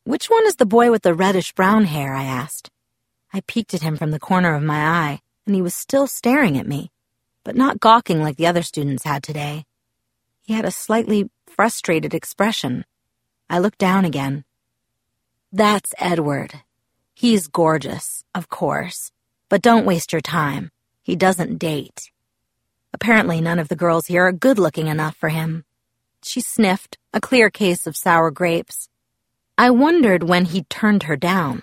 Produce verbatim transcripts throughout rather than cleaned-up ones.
"Which one is the boy with the reddish-brown hair?" I asked. I peeked at him from the corner of my eye, and he was still staring at me, but not gawking like the other students had today. He had a slightly frustrated expression. I looked down again. "That's Edward. He's gorgeous, of course, but don't waste your time. He doesn't date. Apparently none of the girls here are good-looking enough for him." She sniffed, a clear case of sour grapes. I wondered when he'd turned her down.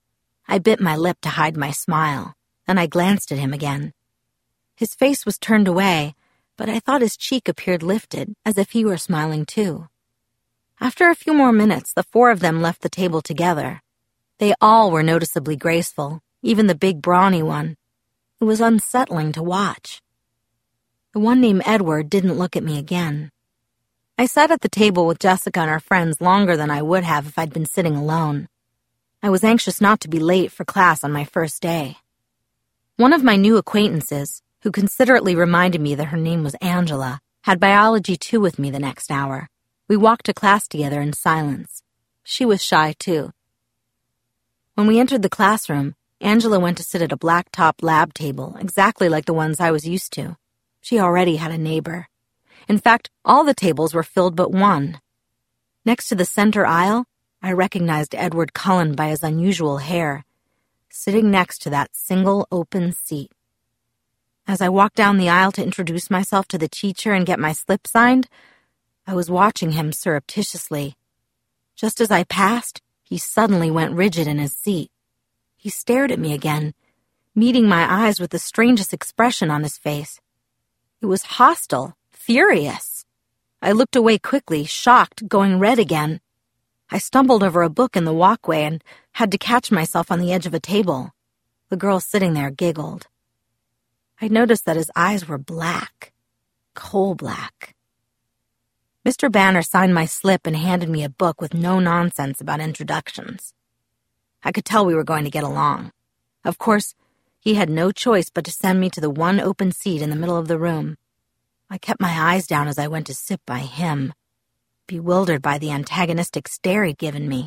I bit my lip to hide my smile, and I glanced at him again. His face was turned away, but I thought his cheek appeared lifted, as if he were smiling too. After a few more minutes, the four of them left the table together. They all were noticeably graceful, even the big brawny one. It was unsettling to watch. The one named Edward didn't look at me again. I sat at the table with Jessica and our friends longer than I would have if I'd been sitting alone. I was anxious not to be late for class on my first day. One of my new acquaintances, who considerately reminded me that her name was Angela, had biology two with me the next hour. We walked to class together in silence. She was shy, too. When we entered the classroom, Angela went to sit at a black-top lab table, exactly like the ones I was used to. She already had a neighbor. In fact, all the tables were filled but one. Next to the center aisle, I recognized Edward Cullen by his unusual hair, sitting next to that single open seat. As I walked down the aisle to introduce myself to the teacher and get my slip signed, I was watching him surreptitiously. Just as I passed, he suddenly went rigid in his seat. He stared at me again, meeting my eyes with the strangest expression on his face. It was hostile, furious. I looked away quickly, shocked, going red again. I stumbled over a book in the walkway and had to catch myself on the edge of a table. The girl sitting there giggled. I noticed that his eyes were black, coal black. Mister Banner signed my slip and handed me a book with no nonsense about introductions. I could tell we were going to get along. Of course, he had no choice but to send me to the one open seat in the middle of the room. I kept my eyes down as I went to sit by him, bewildered by the antagonistic stare he'd given me.